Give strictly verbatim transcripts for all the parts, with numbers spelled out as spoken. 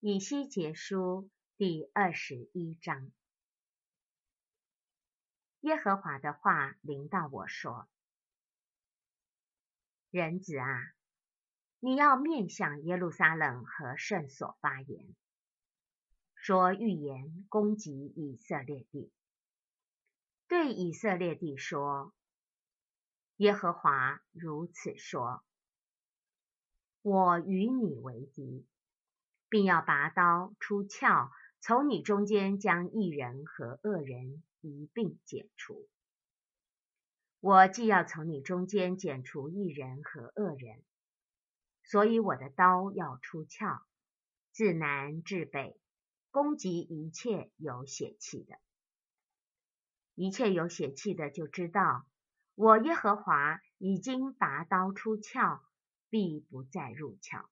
以西结书第二十一章。耶和华的话临到我说：人子啊，你要面向耶路撒冷和圣所发言，说预言攻击以色列地。对以色列地说：耶和华如此说，我与你为敌，并要拔刀出鞘，从你中间将义人和恶人一并剪除。我既要从你中间剪除义人和恶人，所以我的刀要出鞘，自南至北，攻击一切有血气的。一切有血气的就知道，我耶和华已经拔刀出鞘，必不再入鞘。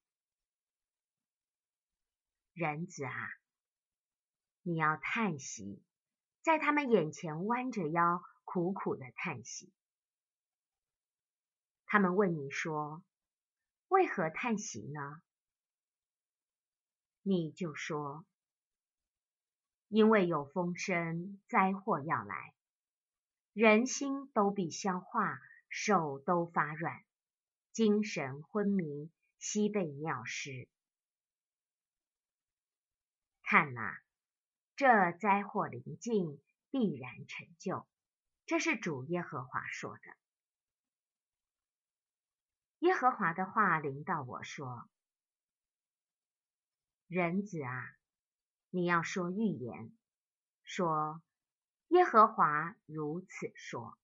人子啊，你要叹息，在他们眼前弯着腰，苦苦的叹息。他们问你说：为何叹息呢？你就说：因为有风声，灾祸要来，人心都必消化，手都发软，精神昏迷，悉被尿湿。看哪，这灾祸临近，必然成就，这是主耶和华说的。耶和华的话临到我说：人子啊，你要说预言，说耶和华如此说。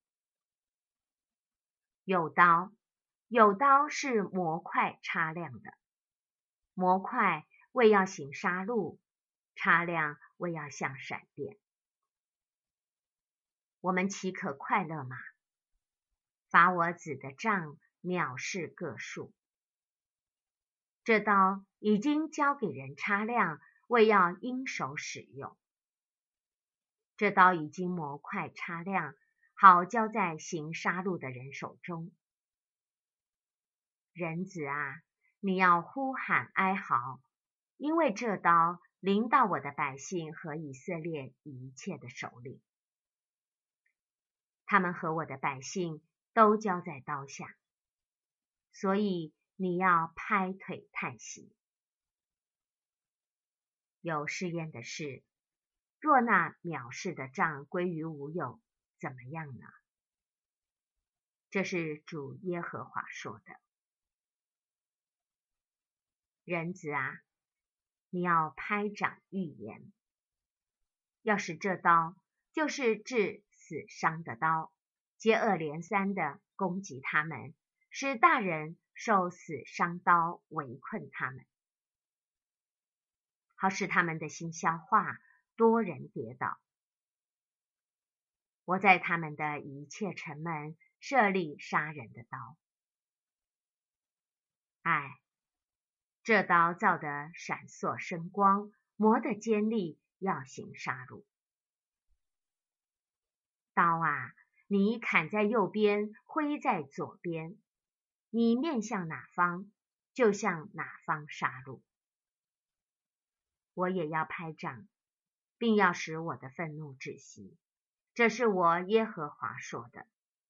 有刀，有刀是磨快插亮的，磨快为要行杀戮，插亮为要像闪电。我们岂可快乐吗？伐我子的杖藐视各树。这刀已经交给人插亮，为要因手使用。这刀已经磨快插亮，好交在行杀戮的人手中。人子啊，你要呼喊哀嚎，因为这刀临到我的百姓和以色列一切的首领。他们和我的百姓都交在刀下，所以你要拍腿叹息。有试验的是，若那藐视的杖归于无有，怎么样呢？这是主耶和华说的。人子啊，你要拍掌预言，要使这刀就是致死伤的刀，接二连三的攻击他们，使大人受死伤刀围困他们，好使他们的心消化，多人跌倒。我在他们的一切城门设立杀人的刀。唉，这刀造得闪烁生光，磨得尖利，要行杀戮。刀啊，你砍在右边，挥在左边，你面向哪方，就向哪方杀戮。我也要拍掌，并要使我的愤怒止息，这是我耶和华说的。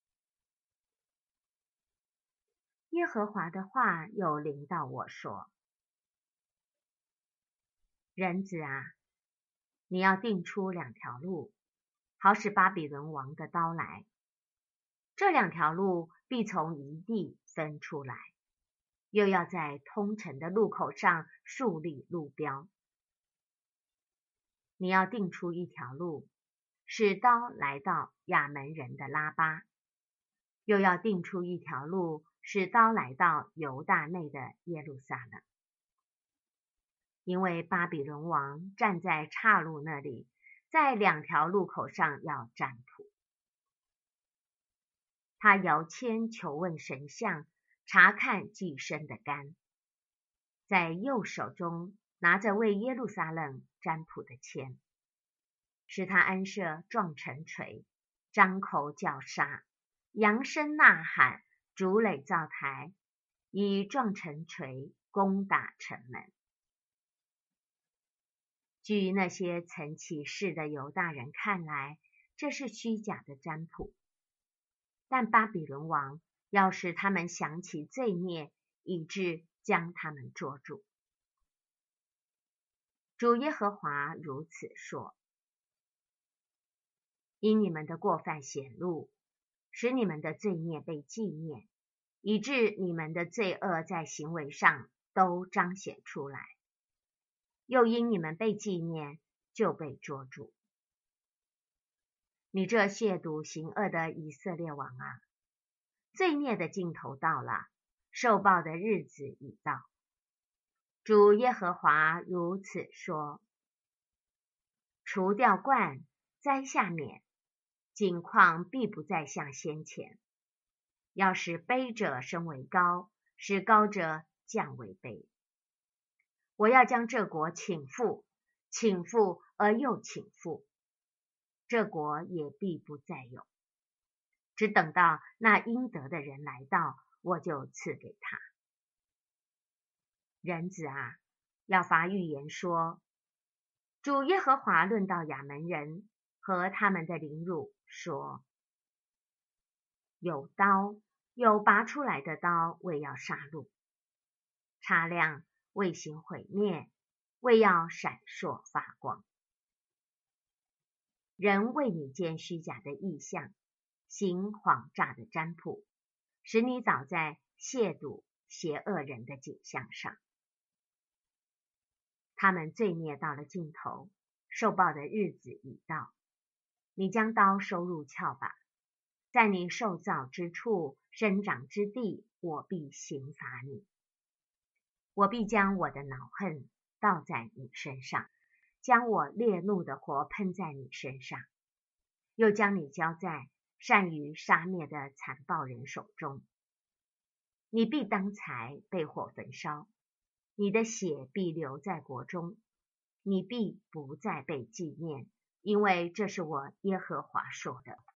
耶和华的话又临到我说：人子啊，你要定出两条路，好使巴比伦王的刀来。这两条路必从一地分出来，又要在通城的路口上树立路标。你要定出一条路，使刀来到亚门人的拉巴，又要定出一条路，使刀来到犹大内的耶路撒冷。因为巴比伦王站在岔路那里，在两条路口上要占卜。他摇签求问神像，查看祭牲的肝，在右手中拿着为耶路撒冷占卜的签，使他安设撞城锤，张口叫杀，扬声呐喊，筑垒造台，以撞城锤攻打城门。 据那些曾起誓的犹大人看来，这是虚假的占卜。但巴比伦王要使他们想起罪孽，以致将他们捉住。主耶和华如此说：因你们的过犯显露，使你们的罪孽被纪念，以致你们的罪恶在行为上都彰显出来，又因你们被纪念，就被捉住。你这亵渎行恶的以色列王啊，罪孽的尽头到了，受报的日子已到。主耶和华如此说：除掉冠，摘下冕，景况必不再像先前。要使卑者升为高，使高者降为卑。我要将这国倾覆，倾覆而又倾覆，这国也必不再有。只等到那应得的人来到，我就赐给他。人子啊，要发预言说：主耶和华论到亚门人和他们的凌辱说：有刀，有拔出来的刀，为要杀戮；擦亮，为行毁灭，为要闪烁发光。人为你见虚假的异象，行谎诈的占卜，使你倒在亵渎邪恶人的景象上。他们罪孽到了尽头，受报的日子已到。你将刀收入鞘吧，在你受造之处、生长之地，我必刑罚你。我必将我的恼恨倒在你身上，将我烈怒的火喷在你身上，又将你交在善于杀灭的残暴人手中。你必当财被火焚烧，你的血必流在国中，你必不再被纪念，因为这是我耶和华说的。